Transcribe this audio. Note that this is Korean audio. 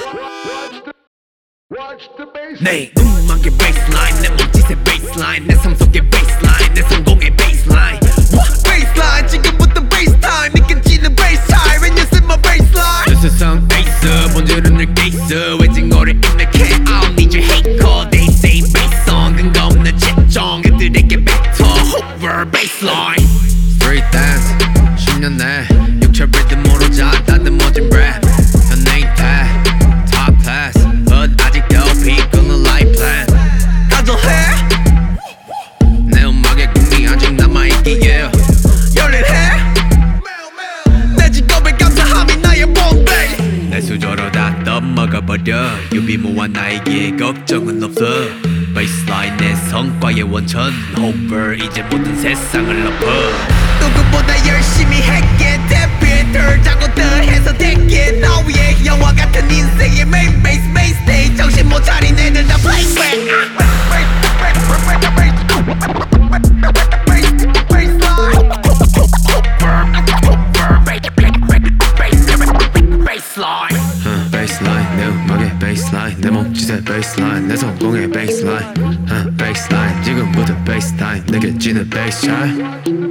내 음악의 baseline, 내 몸짓의 baseline, 내 삶 속의 baseline, 내 성공의 baseline. Baseline, 지금부터 bass time, 느껴지는 bass time when you see my baseline. 저 세상 ace, 본질은 늘 case, 외징어를 입력해. I don't need your hate call, they say bass song, 근거 없는 채정, 그들에게 뱉어 over baseline. Street dance, 10년 내 육체 리듬으로 자다듬 멋진 랩. 연예인 탓, top class, but 아직도 비끄는 life plan. 다져해 내 음악에 꿈이 아직 남아있기에 열일해 내 직업에 감사함이 나의 봄베이. 내 수저로 다 떠먹어버려 유비무한 나에게 걱정은 없어. Baseline 내 성과의 원천 over 이제 모든 세상을 엎어. 누구보다 열심히 했기에 데뷔를 자고 더해서 됐기에 너 위에 영화 같은 인생의 main base main stage. 정신 못 차린 애들 다 playback. Baseline, 내 음악의 baseline, 내 몸짓의 baseline, 내 성공의 baseline. Baseline, 지금부터 bass time, 느껴지는 bass time.